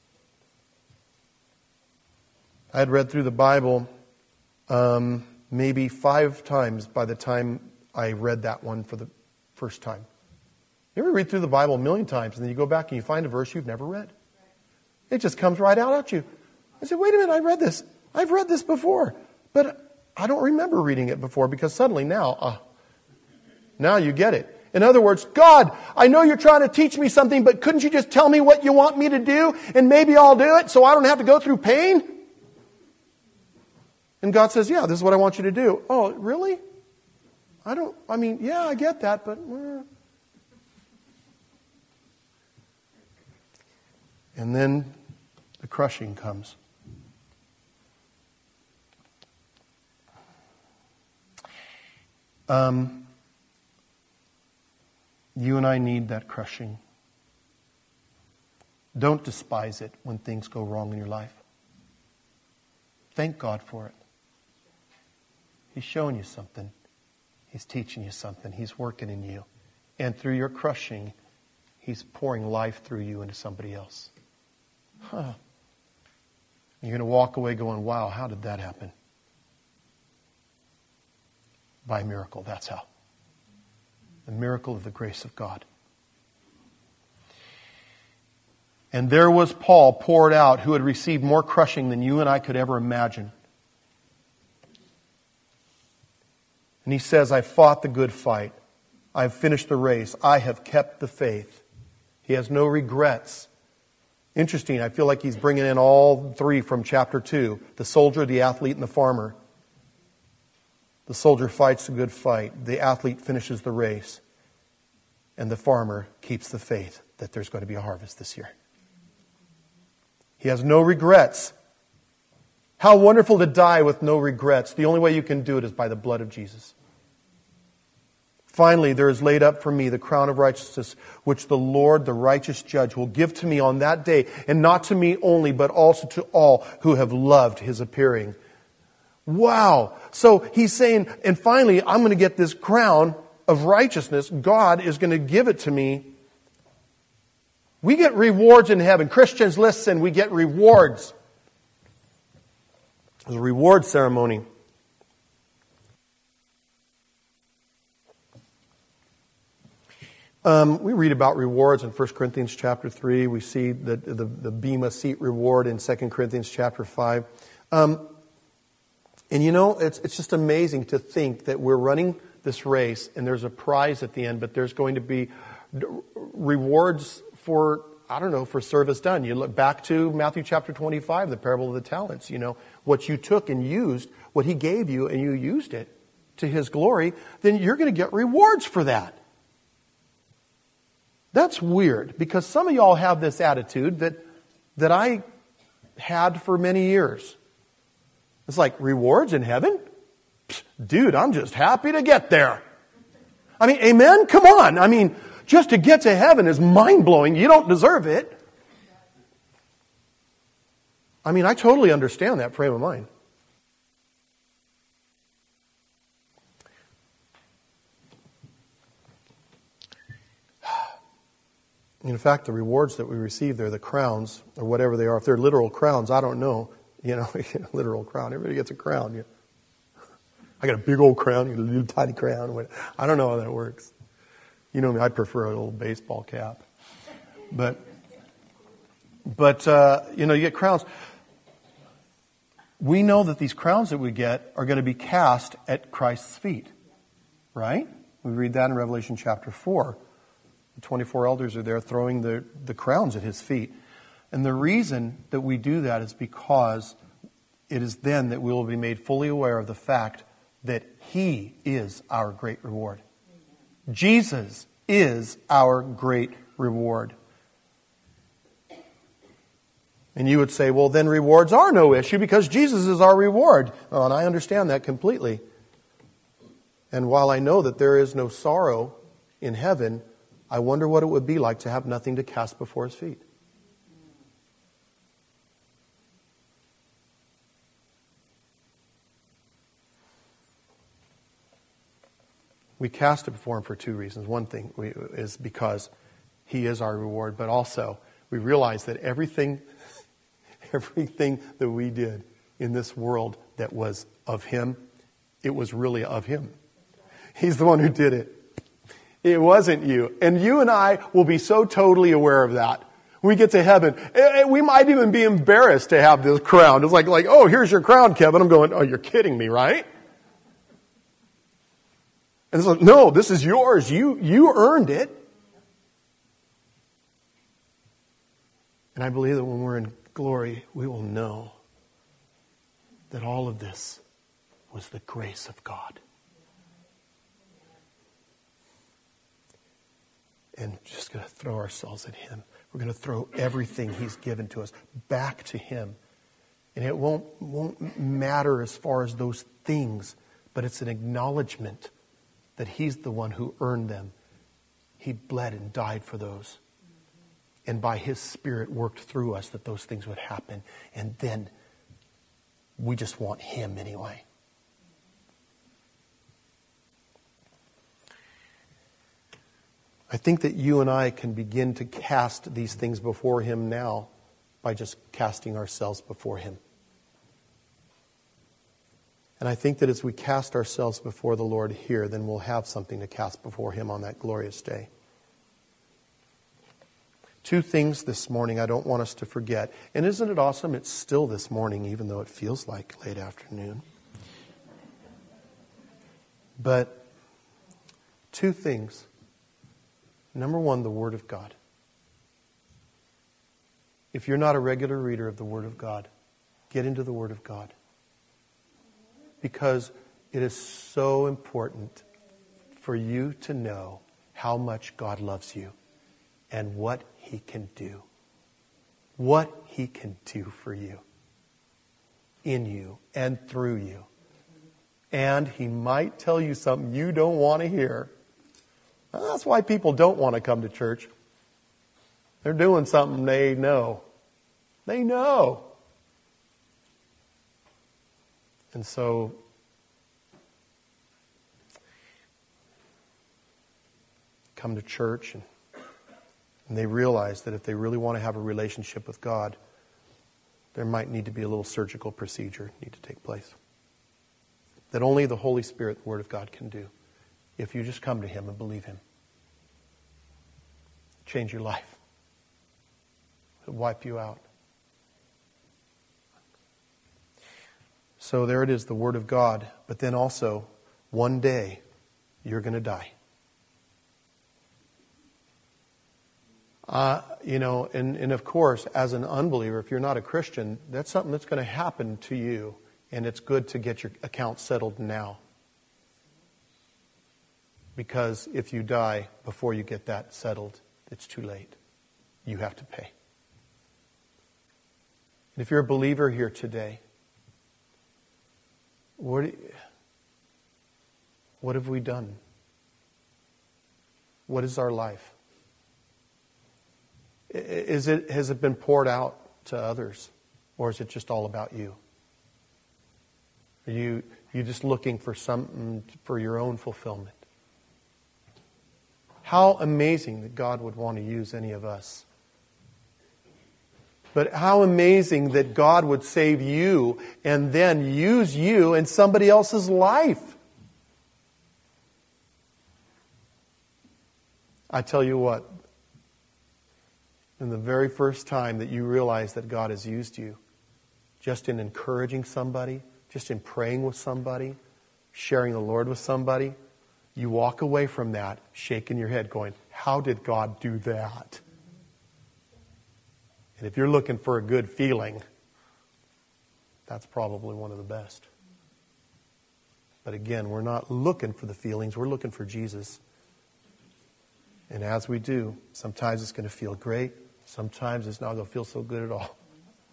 I had read through the Bible maybe 5 times by the time I read that one for the first time. You ever read through the Bible a million times and then you go back and you find a verse you've never read? It just comes right out at you. I said, wait a minute, I read this. I've read this before, but I don't remember reading it before, because suddenly now you get it. In other words, God, I know you're trying to teach me something, but couldn't you just tell me what you want me to do and maybe I'll do it so I don't have to go through pain? And God says, yeah, this is what I want you to do. Oh, really? Yeah, I get that, but... And then the crushing comes. You and I need that crushing. Don't despise it when things go wrong in your life. Thank God for it. He's showing you something. He's teaching you something. He's working in you. And through your crushing, He's pouring life through you into somebody else. You're going to walk away going, wow, how did that happen? By miracle, that's how. The miracle of the grace of God. And there was Paul poured out, who had received more crushing than you and I could ever imagine. And he says, I fought the good fight. I've finished the race. I have kept the faith. He has no regrets. Interesting, I feel like he's bringing in all three from chapter 2. The soldier, the athlete, and the farmer. The soldier fights the good fight. The athlete finishes the race. And the farmer keeps the faith that there's going to be a harvest this year. He has no regrets. How wonderful to die with no regrets. The only way you can do it is by the blood of Jesus. Finally, there is laid up for me the crown of righteousness, which the Lord, the righteous judge, will give to me on that day, and not to me only, but also to all who have loved his appearing. Wow. So he's saying, and finally, I'm going to get this crown of righteousness. God is going to give it to me. We get rewards in heaven. Christians, listen, we get rewards. There's a reward ceremony. We read about rewards in 1 Corinthians chapter 3. We see the Bema seat reward in 2 Corinthians chapter 5. And you know, it's just amazing to think that we're running this race and there's a prize at the end, but there's going to be rewards for, for service done. You look back to Matthew chapter 25, the parable of the talents. You know, what you took and used, what he gave you and you used it to his glory, then you're going to get rewards for that. That's weird, because some of y'all have this attitude that I had for many years. It's like, rewards in heaven? Dude, I'm just happy to get there. I mean, amen? Come on. I mean, just to get to heaven is mind-blowing. You don't deserve it. I mean, I totally understand that frame of mind. In fact, the rewards that we receive there, the crowns, or whatever they are, if they're literal crowns, I don't know. You know, literal crown. Everybody gets a crown. I got a big old crown, you got a little tiny crown. I don't know how that works. You know me, I prefer a little baseball cap. But you get crowns. We know that these crowns that we get are going to be cast at Christ's feet. Right? We read that in Revelation chapter 4. The 24 elders are there throwing the crowns at his feet. And the reason that we do that is because it is then that we will be made fully aware of the fact that he is our great reward. Jesus is our great reward. And you would say, well, then rewards are no issue because Jesus is our reward. Well, and I understand that completely. And while I know that there is no sorrow in heaven, I wonder what it would be like to have nothing to cast before his feet. We cast it before him for two reasons. One thing is because he is our reward, but also we realize that everything that we did in this world that was of him, it was really of him. He's the one who did it. It wasn't you. And you and I will be so totally aware of that. When we get to heaven, we might even be embarrassed to have this crown. It's like, oh, here's your crown, Kevin. I'm going, oh, you're kidding me, right? And it's like, no, this is yours. You earned it. And I believe that when we're in glory, we will know that all of this was the grace of God. And just going to throw ourselves at him. We're going to throw everything he's given to us back to him. And it won't matter as far as those things, but it's an acknowledgement that he's the one who earned them. He bled and died for those. And by his Spirit worked through us that those things would happen. And then we just want him anyway. I think that you and I can begin to cast these things before him now by just casting ourselves before him. And I think that as we cast ourselves before the Lord here, then we'll have something to cast before him on that glorious day. Two things this morning I don't want us to forget. And isn't it awesome? It's still this morning, even though it feels like late afternoon. But two things. Number one, the Word of God. If you're not a regular reader of the Word of God, get into the Word of God. Because it is so important for you to know how much God loves you and what He can do. What He can do for you, in you, and through you. And He might tell you something you don't want to hear. That's why people don't want to come to church. They're doing something they know. They know. And so, come to church and they realize that if they really want to have a relationship with God, there might need to be a little surgical procedure need to take place. That only the Holy Spirit, the Word of God, can do. If you just come to Him and believe Him. Change your life. It'll wipe you out. So there it is, the Word of God. But then also, one day, you're going to die. And of course, as an unbeliever, if you're not a Christian, that's something that's going to happen to you. And it's good to get your account settled now. Because if you die before you get that settled, it's too late. You have to pay. And if you're a believer here today, what have we done? What is our life? Has it been poured out to others? Or is it just all about you? Are you just looking for something for your own fulfillment? How amazing that God would want to use any of us. But how amazing that God would save you and then use you in somebody else's life. I tell you what, in the very first time that you realize that God has used you, just in encouraging somebody, just in praying with somebody, sharing the Lord with somebody, you walk away from that shaking your head going, how did God do that? And if you're looking for a good feeling, that's probably one of the best. But again, we're not looking for the feelings, we're looking for Jesus. And as we do, sometimes it's going to feel great, sometimes it's not going to feel so good at all.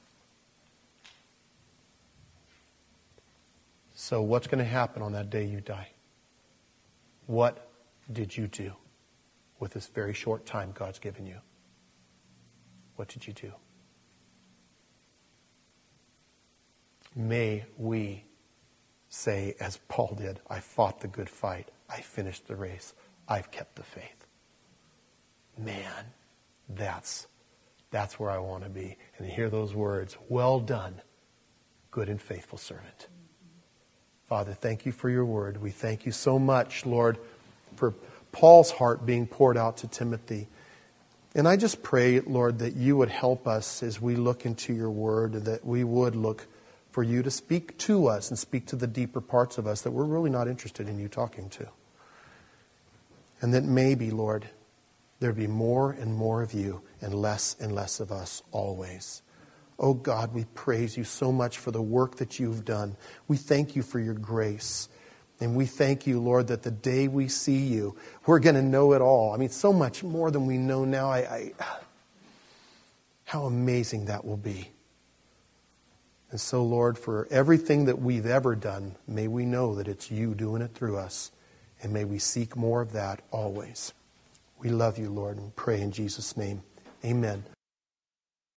So what's going to happen on that day you die? What did you do with this very short time God's given you? What did you do? May we say, as Paul did, I fought the good fight. I finished the race. I've kept the faith. Man, that's where I want to be. And to hear those words, well done, good and faithful servant. Father, thank you for your word. We thank you so much, Lord, for Paul's heart being poured out to Timothy. And I just pray, Lord, that you would help us as we look into your word, that we would look for you to speak to us and speak to the deeper parts of us that we're really not interested in you talking to. And that maybe, Lord, there'd be more and more of you and less of us always. Oh God, we praise you so much for the work that you've done. We thank you for your grace. And we thank you, Lord, that the day we see you, we're going to know it all. I mean, so much more than we know now. How amazing that will be. And so, Lord, for everything that we've ever done, may we know that it's you doing it through us. And may we seek more of that always. We love you, Lord, and we pray in Jesus' name. Amen.